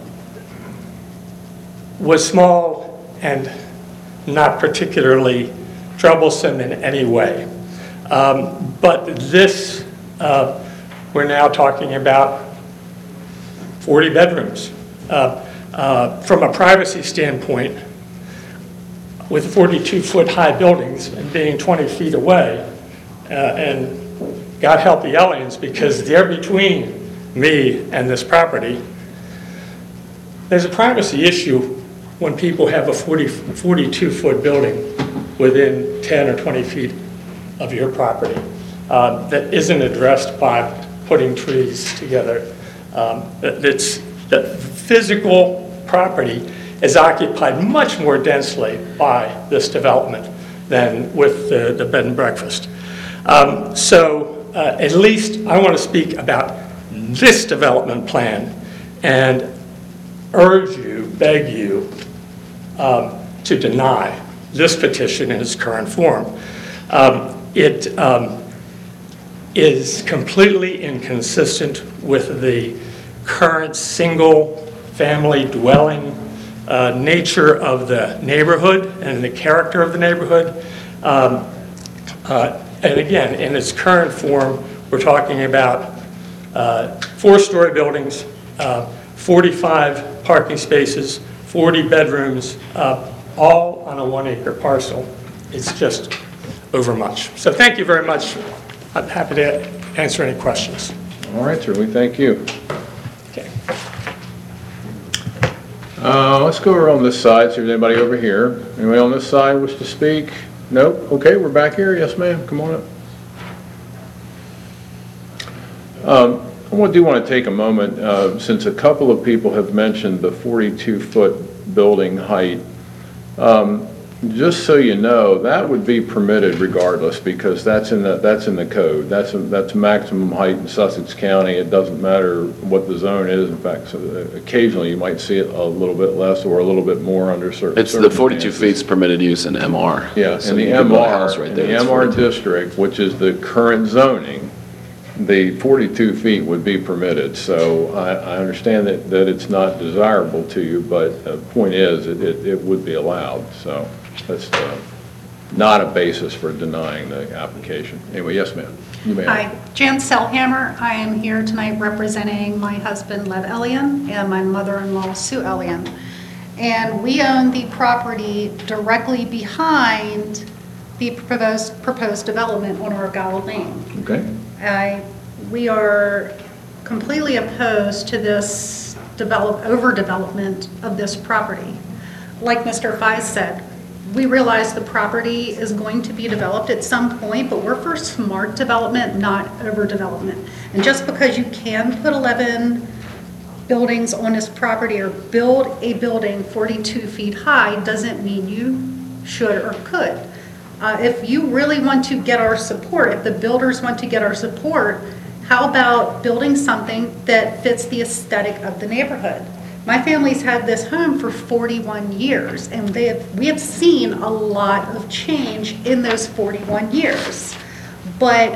was small and not particularly troublesome in any way. Um, but this, uh, we're now talking about forty bedrooms. Uh, uh, from a privacy standpoint, with forty-two foot high buildings and being twenty feet away, uh, and God help the aliens, because they're between me and this property, there's a privacy issue when people have a forty, forty-two foot building within ten or twenty feet of your property uh, that isn't addressed by putting trees together. Um, that, that's, that physical property is occupied much more densely by this development than with the, the bed and breakfast. Um, so uh, at least I want to speak about this development plan and urge you, beg you, um, to deny this petition in its current form. Um, it um, is completely inconsistent with the current single-family dwelling uh, nature of the neighborhood and the character of the neighborhood. Um, uh, and again, in its current form, we're talking about uh, four-story buildings, uh, forty-five parking spaces, forty bedrooms, uh, all on a one-acre parcel. It's just overmuch. So thank you very much. I'm happy to answer any questions. All right, sir, we thank you. Okay. Uh, let's go around this side, see if there's anybody over here. Anybody on this side wish to speak? Nope, okay, we're back here. Yes, ma'am, come on up. Um, I do want to take a moment, uh, since a couple of people have mentioned the forty-two foot building height. Um, just so you know, that would be permitted regardless, because that's in the, that's in the code. That's, a, that's maximum height in Sussex County. It doesn't matter what the zone is. In fact, so occasionally you might see it a little bit less or a little bit more under certain It's the forty-two circumstances. feet's permitted use in M R. Yeah, So in the you could put a M R, house right in there the that's M R forty-two. district, which is the current zoning, the forty-two feet would be permitted. So I, I understand that, that it's not desirable to you, but the point is, it, it, it would be allowed. So that's uh, not a basis for denying the application. Anyway, yes, ma'am. You may. Hi, Jan Selhammer. I am here tonight representing my husband, Lev Elian, and my mother-in-law, Sue Elian. And we own the property directly behind the proposed, proposed development on Argyle Lane. Okay. I, we are completely opposed to this develop, overdevelopment of this property. like Mister Fies said, we realize the property is going to be developed at some point, but we're for smart development, not overdevelopment. And just because you can put eleven buildings on this property or build a building forty-two feet high doesn't mean you should or could. Uh, if you really want to get our support, if the builders want to get our support, how about building something that fits the aesthetic of the neighborhood? My family's had this home for forty-one years, and they have, we have seen a lot of change in those forty-one years. But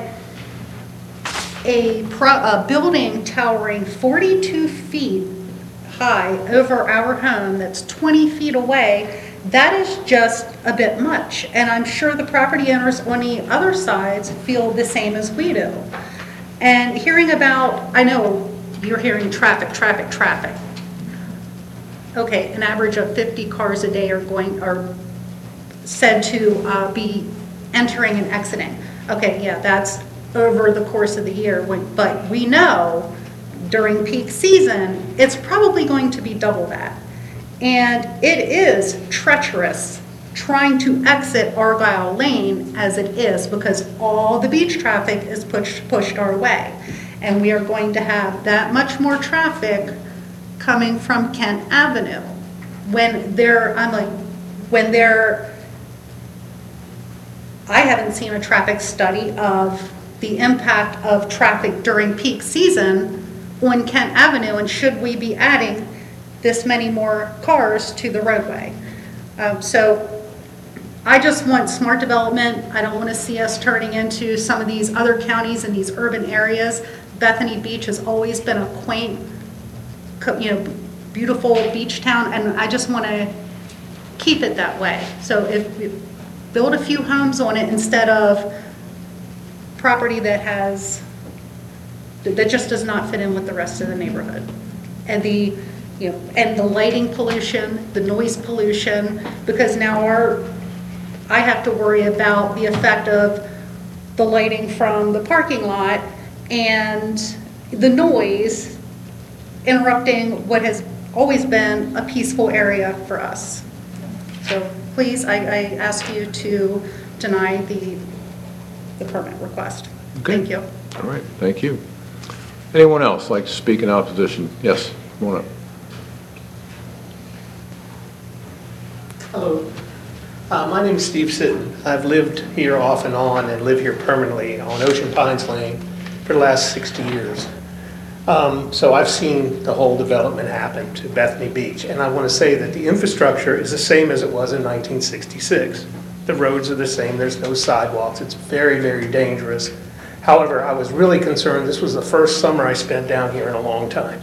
a, pro, a building towering forty-two feet high over our home that's twenty feet away, that is just a bit much. And I'm sure the property owners on the other sides feel the same as we do. And hearing about, I know you're hearing traffic, traffic, traffic. Okay, an average of fifty cars a day are going, are said to uh, be entering and exiting. Okay, yeah, that's over the course of the year, when, but we know during peak season, it's probably going to be double that. And it is treacherous trying to exit Argyle Lane as it is, because all the beach traffic is pushed, pushed our way. And we are going to have that much more traffic coming from Kent Avenue. When they're, I'm like, when they're, I haven't seen a traffic study of the impact of traffic during peak season on Kent Avenue, and should we be adding this many more cars to the roadway? Um, so I just want smart development. I don't want to see us turning into some of these other counties in these urban areas. Bethany Beach has always been a quaint, you know, beautiful beach town, and I just want to keep it that way. So if we build a few homes on it instead of property that has, that just does not fit in with the rest of the neighborhood. And the, you know, and the lighting pollution, the noise pollution, because now our, I have to worry about the effect of the lighting from the parking lot and the noise interrupting what has always been a peaceful area for us. So please, I, I ask you to deny the, the permit request. Okay. Thank you. All right, thank you. Anyone else like to speak in opposition? Yes, come on up. Hello. Uh, my name is Steve Sitton. I've lived here off and on and live here permanently on Ocean Pines Lane for the last sixty years. Um, so I've seen the whole development happen to Bethany Beach, and I want to say that the infrastructure is the same as it was in nineteen sixty-six. The roads are the same, there's no sidewalks, it's very, very dangerous. However, I was really concerned, this was the first summer I spent down here in a long time.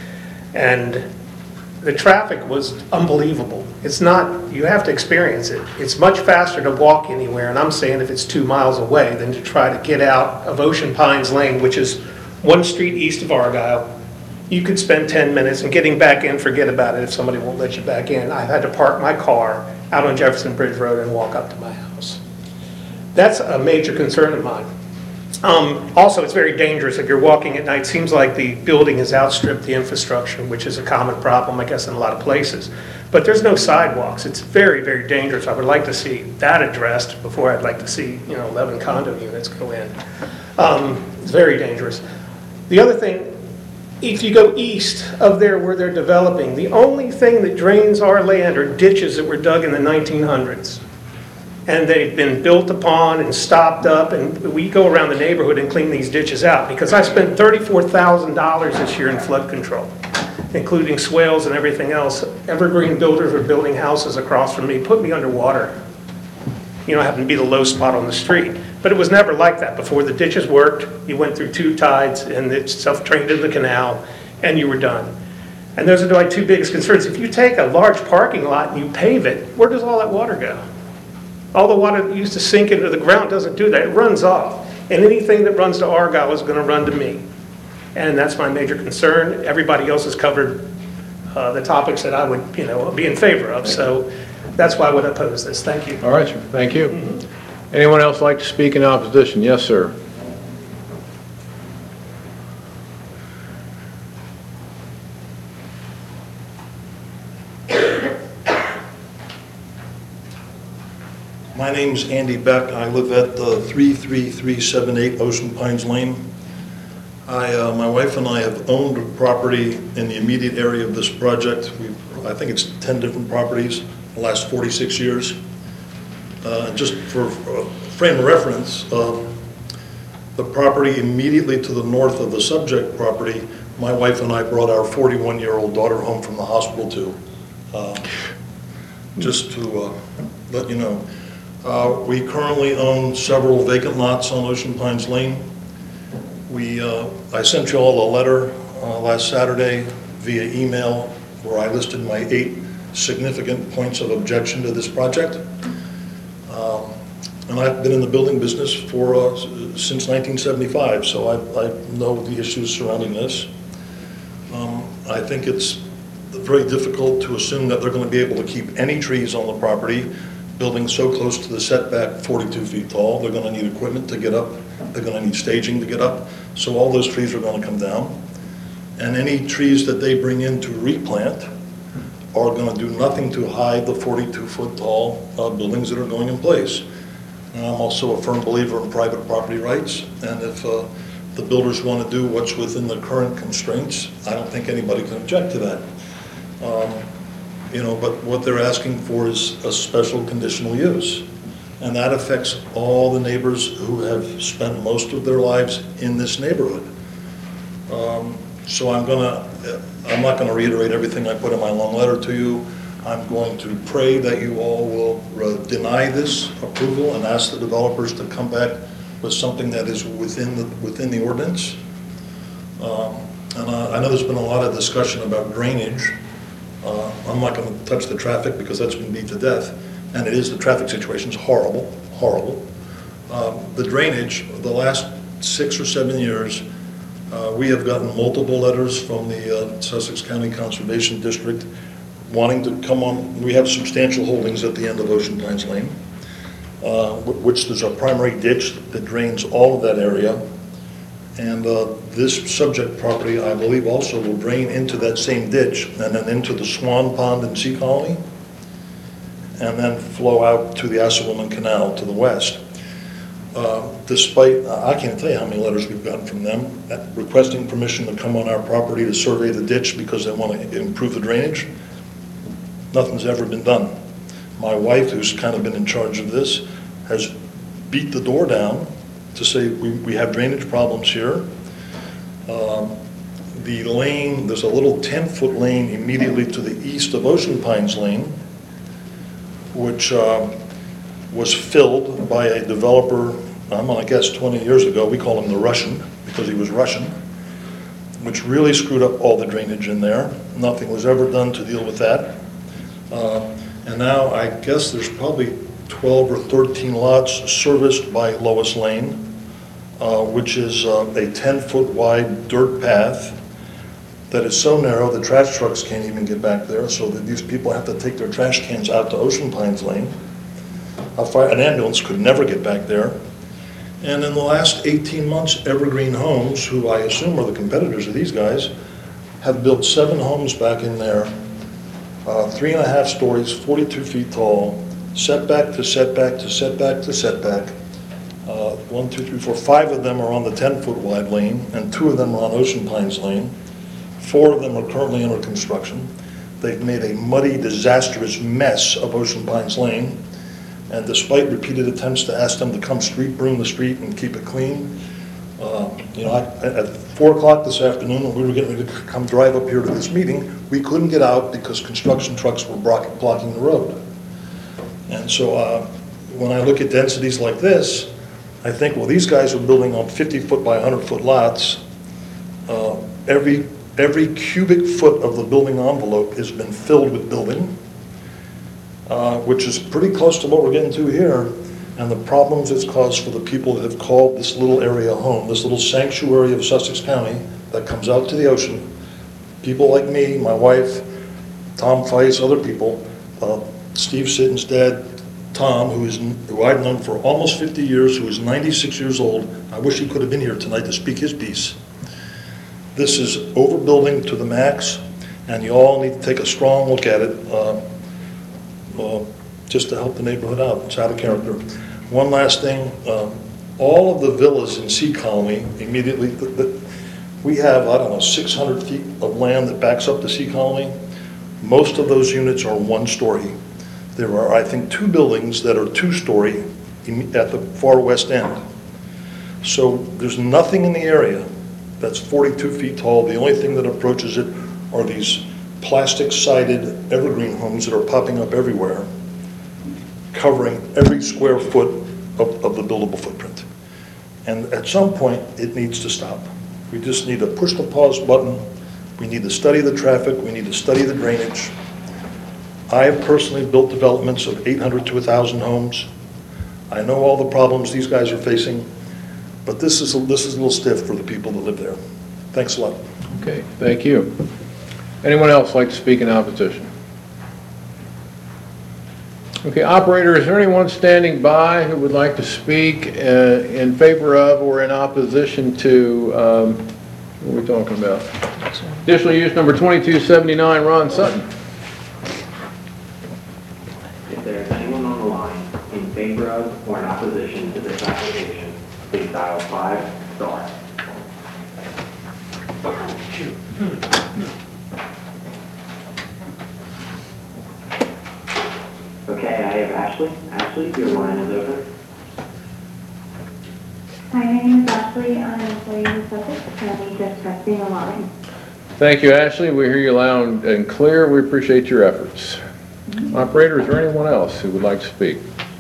And the traffic was unbelievable. It's not, you have to experience it. It's much faster to walk anywhere, and I'm saying if it's two miles away, than to try to get out of Ocean Pines Lane, which is one street east of Argyle. You could spend ten minutes, and getting back in, forget about it if somebody won't let you back in. I had to park my car out on Jefferson Bridge Road and walk up to my house. That's a major concern of mine. Um, also, it's very dangerous if you're walking at night. It seems like the building has outstripped the infrastructure, which is a common problem, I guess, in a lot of places. But there's no sidewalks. It's very, very dangerous. I would like to see that addressed before I'd like to see, you know, eleven condo units go in. Um, it's very dangerous. The other thing, if you go east of there where they're developing, the only thing that drains our land are ditches that were dug in the nineteen hundreds. And they've been built upon and stopped up, and we go around the neighborhood and clean these ditches out, because I spent thirty-four thousand dollars this year in flood control, including swales and everything else. Evergreen Builders are building houses across from me, put me underwater. You know, I happened to be the low spot on the street. But it was never like that. Before the ditches worked, you went through two tides and it self-drained into the canal, and you were done. And those are my two biggest concerns. If you take a large parking lot and you pave it, where does all that water go? All the water that used to sink into the ground doesn't do that. It runs off. And anything that runs to Argyle is going to run to me. And that's my major concern. Everybody else has covered uh, the topics that I would, you know, be in favor of. So that's why I would oppose this. Thank you. All right, sir. Thank you. Mm-hmm. Anyone else like to speak in opposition? Yes, sir. My name's Andy Beck. I live at uh, three three three seven eight Ocean Pines Lane. I, uh, my wife and I have owned property in the immediate area of this project. We've, I think it's ten different properties in the last forty-six years. Uh, just for uh, frame of reference, um, the property immediately to the north of the subject property, my wife and I brought our forty-one-year-old daughter home from the hospital to. Uh, just to uh, let you know. Uh, we currently own several vacant lots on Ocean Pines Lane. We, uh, I sent you all a letter uh, last Saturday via email where I listed my eight significant points of objection to this project. Um, and I've been in the building business for uh, since nineteen seventy-five, so I, I know the issues surrounding this. Um, I think it's very difficult to assume that they're going to be able to keep any trees on the property, building so close to the setback, forty-two feet tall. They're going to need equipment to get up. They're going to need staging to get up. So all those trees are going to come down. And any trees that they bring in to replant are going to do nothing to hide the forty-two foot tall uh, buildings that are going in place. And I'm also a firm believer in private property rights. And if uh, the builders want to do what's within the current constraints, I don't think anybody can object to that. Um, you know, but what they're asking for is a special conditional use. And that affects all the neighbors who have spent most of their lives in this neighborhood. Um, so I'm gonna, I'm not gonna reiterate everything I put in my long letter to you. I'm going to pray that you all will uh, deny this approval and ask the developers to come back with something that is within the, within the ordinance. Um, and uh, I know there's been a lot of discussion about drainage. Uh, I'm not going to touch the traffic because that's been beat to death. And it is, the traffic situation is horrible, horrible. Um, the drainage, the last six or seven years, uh, we have gotten multiple letters from the uh, Sussex County Conservation District wanting to come on. We have substantial holdings at the end of Ocean Pines Lane, uh, which there's a primary ditch that drains all of that area. And uh, this subject property, I believe, also will drain into that same ditch and then into the Swan Pond and Sea Colony, and then flow out to the Assawoman Canal to the west. Uh, despite, I can't tell you how many letters we've gotten from them requesting permission to come on our property to survey the ditch because they want to improve the drainage. Nothing's ever been done. My wife, who's kind of been in charge of this, has beat the door down to say we, we have drainage problems here. Um, the lane, there's a little ten foot lane immediately to the east of Ocean Pines Lane, which uh, was filled by a developer, I'm gonna guess twenty years ago. We call him the Russian because he was Russian, which really screwed up all the drainage in there. Nothing was ever done to deal with that. Uh, and now I guess there's probably twelve or thirteen lots serviced by Lois Lane, uh, which is uh, a ten foot wide dirt path that is so narrow the trash trucks can't even get back there, so that these people have to take their trash cans out to Ocean Pines Lane. A fire, an ambulance could never get back there. And in the last eighteen months, Evergreen Homes, who I assume are the competitors of these guys, have built seven homes back in there, uh, three and a half stories, forty-two feet tall, setback to setback to setback to setback. Uh, one, two, three, four, five of them are on the ten foot wide lane, and two of them are on Ocean Pines Lane. Four of them are currently under construction. They've made a muddy, disastrous mess of Ocean Pines Lane, and despite repeated attempts to ask them to come street broom the street and keep it clean, uh, you know, I, at four o'clock this afternoon, when we were getting ready to come drive up here to this meeting, we couldn't get out because construction trucks were block, blocking the road. And so uh, when I look at densities like this, I think, well, these guys are building on fifty foot by one hundred foot lots. Uh, every Every cubic foot of the building envelope has been filled with building, uh, which is pretty close to what we're getting to here, and the problems it's caused for the people that have called this little area home, this little sanctuary of Sussex County that comes out to the ocean. People like me, my wife, Tom Feist, other people, uh, Steve Sitton's dad, Tom, who is who I've known for almost fifty years, who is ninety-six years old. I wish he could have been here tonight to speak his piece. This is overbuilding to the max, and you all need to take a strong look at it. Uh, uh, just to help the neighborhood out. It's out of character. One last thing, um, all of the villas in Sea Colony immediately, the, the, we have, I don't know, six hundred feet of land that backs up to Sea Colony. Most of those units are one-story. There are, I think, two buildings that are two-story at the far west end. So there's nothing in the area that's forty-two feet tall. The only thing that approaches it are these plastic-sided evergreen homes that are popping up everywhere, covering every square foot of, of the buildable footprint. And at some point, it needs to stop. We just need to push the pause button. We need to study the traffic. We need to study the drainage. I have personally built developments of eight hundred to one thousand homes. I know all the problems these guys are facing, but this is a, this is a little stiff for the people that live there. Thanks a lot. Okay, thank you. Anyone else like to speak in opposition? Okay, operator, is there anyone standing by who would like to speak uh, in favor of or in opposition to, um, what are we talking about? Additional use number twenty-two seventy-nine, Ron Sutton. If there is anyone on the line in favor of or in opposition to this application, please dial five star. Okay, I have Ashley. Ashley, your line is open. Hi, my name is Ashley. I'm an employee in Sussex, currently just testing a line. Thank you, Ashley. We hear you loud and clear. We appreciate your efforts. Operator, is there anyone else who would like to speak?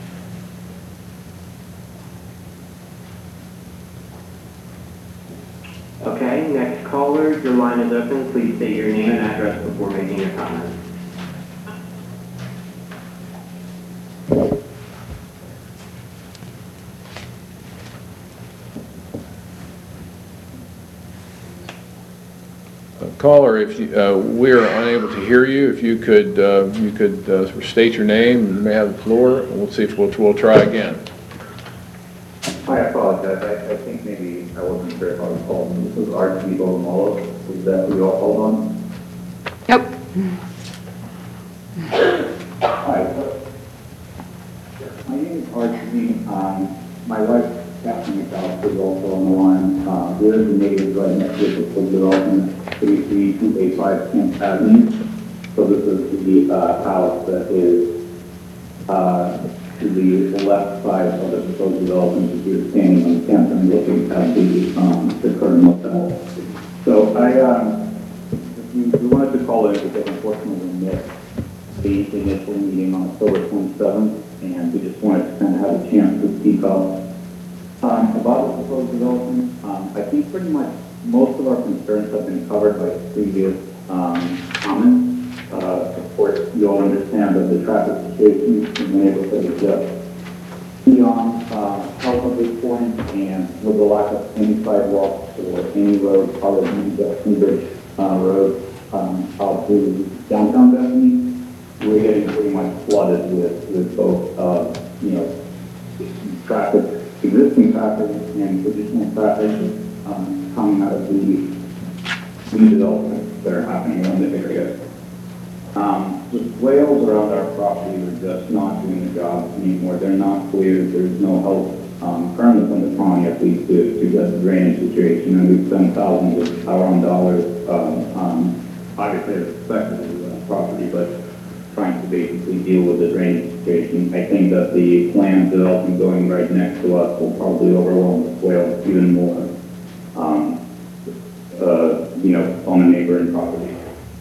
Okay, next caller, your line is open. Please state your name and address before making your comment. Caller, if you, uh, we are unable to hear you, if you could, uh, you could uh, state your name, you may have the floor, and we'll see if we'll, we'll try again. I apologize. I, I think maybe I wasn't sure if I was called. This is R T Bolomola. Is that who you all called on? Yep. Hi. My name is R T. Um, my wife, Kathleen McDowell, is also on the line. Uh, we're the neighbors right next to the full development, thirty-three two eighty-five Kent Avenue. So this is the uh, house that is uh, to the left side of the proposed development. If you're standing on Kent and looking at the, um, the current motel. So I, um, we, we wanted to call in because unfortunately we missed the initial meeting on October twenty-seventh, and we just wanted to kind of have a chance to speak up um, about the proposed development. Um, I think pretty much most of our concerns have been covered by previous um, comments. Uh, of course, you all understand that the traffic situation in the neighborhood is just beyond uh, help at this point, and with the lack of any sidewalks or any road other than the Cambridge uh, Road um, out to downtown Bethany, we're getting pretty much flooded with, with both, uh, you know, traffic, existing traffic and additional traffic um, coming out of the new developments that are happening around the area. Um, the swales around our property are just not doing the job anymore. They're not clear. There's no help um, currently from the county, at least, to, to get the drainage situation. And we've spent thousands of our own dollars, um, um, obviously, respecting the uh, property, but trying to basically deal with the drainage situation. I think that the planned development going right next to us will probably overwhelm the swale even more, um, uh, you know, on a neighboring property.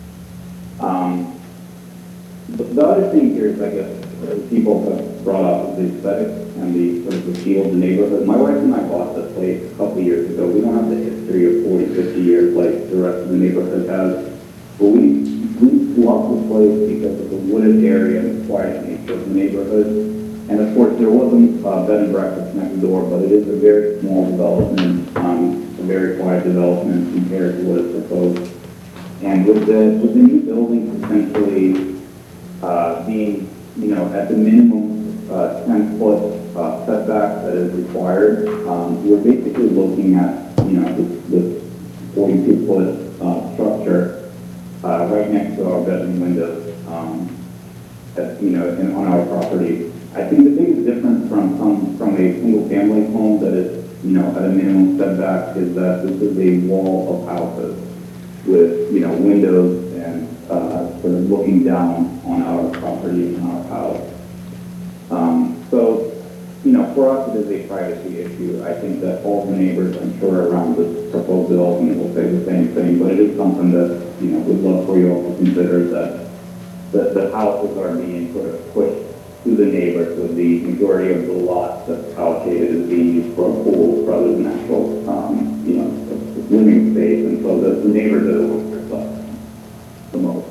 Um, but the other thing here is, I guess, uh, people have brought up the aesthetics and the sort of the feel of the neighborhood. My wife and I bought this place a couple of years ago. We don't have the history of forty, fifty years like the rest of the neighborhood has. But we, we love the place because of the wooded area and the quiet nature of the neighborhood. And of course, there wasn't a bed and breakfast next door, but it is a very small development, um, a very quiet development compared to what is proposed. And with the, with the new building potentially uh, being, you know, at the minimum uh, ten foot uh, setback that is required, um, we're basically looking at, you know, this, this forty-two foot uh, structure uh, right next to our bedroom windows. Um, uh, you know, in, on our property. I think the biggest difference from, from, from a single-family home that is, you know, at a minimum setback is that this is a wall of houses with, you know, windows and uh, sort of looking down on our property and our house. Um, so, you know, for us, it is a privacy issue. I think that all the neighbors, I'm sure, around this proposed development will say the same thing, but it is something that, you know, we'd love for you all to consider, that the, the houses are being sort of pushed to the neighbors, with the majority of the lots that's allocated as being used for a pool rather than actual, um, you know, living space, and so the, the neighbors are the ones that suffer the most.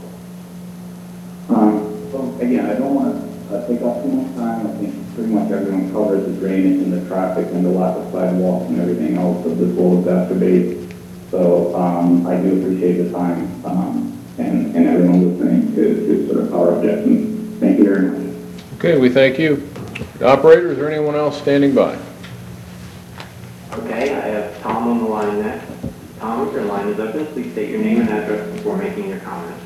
Um, so again, I don't want to uh, take up too much time. I think pretty much everyone covered the drainage and the traffic and the lack of sidewalks and everything else that this will exacerbate. So um, I do appreciate the time um, and, and everyone listening to, to sort of our objections. Thank you very much. Okay, we thank you. Operator, is there anyone else standing by? Okay, I have Tom on the line next. Tom, if your line is open, please state your name and address before making your comment.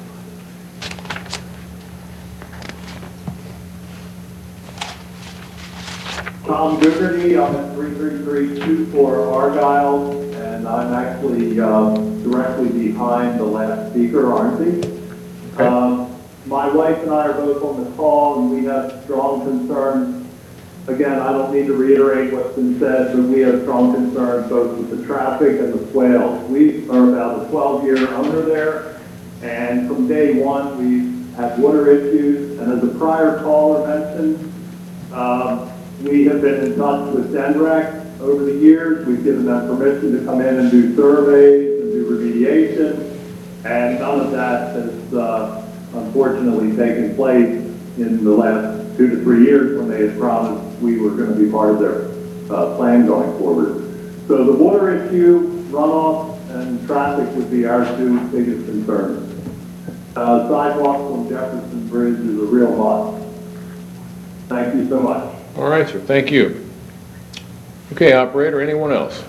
Tom Goodrity, I'm at three three three two four Argyle, and I'm actually uh, directly behind the last speaker, aren't we? Okay. Um, my wife and I are both on the call, and we have strong concerns. Again, I don't need to reiterate what's been said, but we have strong concerns both with the traffic and the swales. We are about a twelve-year owner there, and from day one, we've had water issues, and as a prior caller mentioned, um, we have been in touch with DENREC over the years. We've given them permission to come in and do surveys and do remediation, and none of that has uh, unfortunately taken place in the last two to three years when they had promised we were going to be part of their uh, plan going forward. So the water issue, runoff, and traffic would be our two biggest concerns. Uh, sidewalks on Jefferson Bridge is a real must. Thank you so much. All right, sir. Thank you. Okay, operator, anyone else?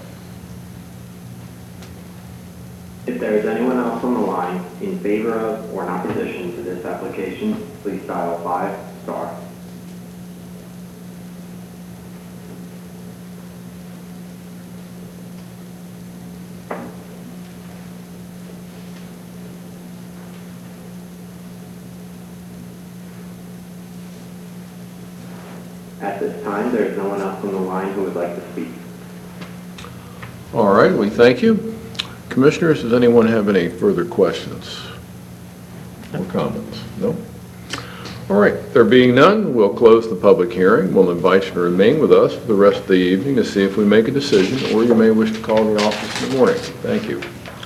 If there is anyone else on the line in favor of or in opposition to this application, please dial five star. At this time, there is no one else on the line who would like to speak. All right, we thank you. Commissioners, does anyone have any further questions or comments? No? All right, there being none, we'll close the public hearing. We'll invite you to remain with us for the rest of the evening to see if we make a decision, or you may wish to call the office in the morning. Thank you.